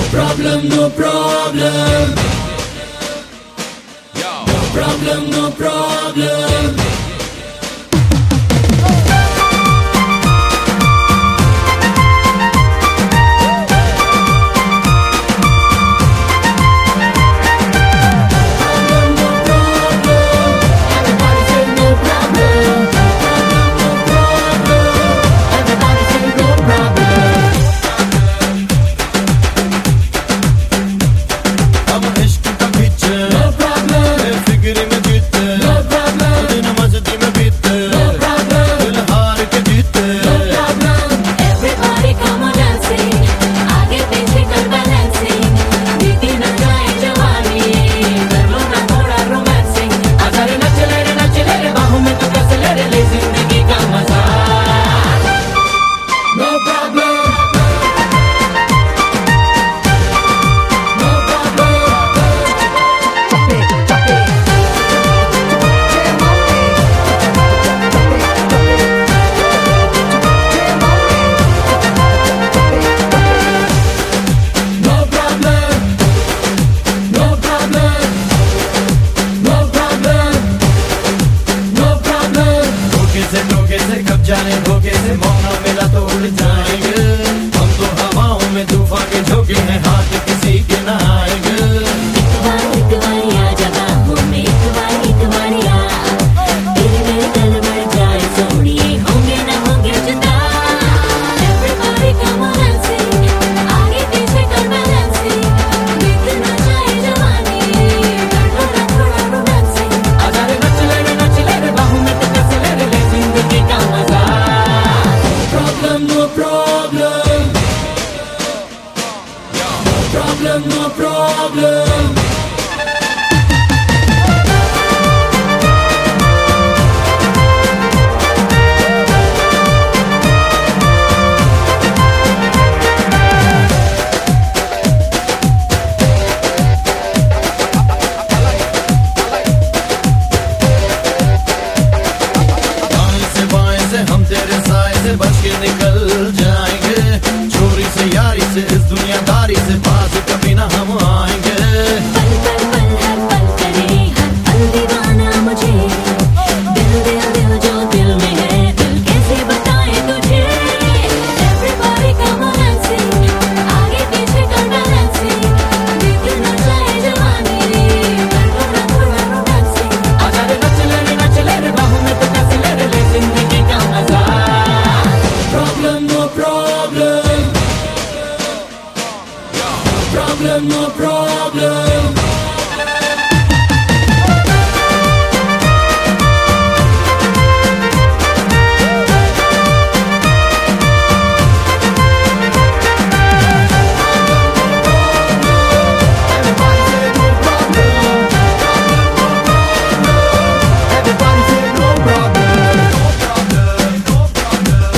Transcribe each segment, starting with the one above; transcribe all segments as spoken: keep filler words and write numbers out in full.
problem, no problem. No problem, no problem. जाने धोखे से मौका मिला तो उड़ जाएंगे हम तो हवाओं में तूफान के झोंके हैं हाथ किसी के ना आएंगे। एक बार एक बार आ जागा हूँ मैं एक बार एक बार आ तेरे मेरे दिल बढ़ जाए सोनिए होंगे ना होंगे जुदा। Everybody come on and sing आगे पीछे कर balancing बीत ना जाए जवानी कर लो ना थोड़ा romancing। आजा रे नच ले रे नच ले रे बाहों में तो कैसे ले रे ले जिंदगी का मजा। No problem, no problem, no problem. हम तेरे साए से बच के निकल जाएंगे चोरी से यारी से इस दुनियादारी से पास कभी ना हम आएंगे। पल पल पल हर पल करे हर पल दीवाना मुझे दिल दिल दिल जो दिल में है दिल कैसे बताए तुझे। Everybody come on and sing आगे पीछे कर balancing बीत ना जाए जवानी कर लो ना थोड़ा romancing। आजा रे नच ले रे नच ले रे बाहों में तो कैसे ले रे ले जिंदगी का मजा। Problem, no problem. No problem, no problem.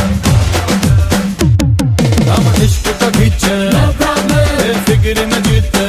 हम इश्क का खींचे फिक्र में जीते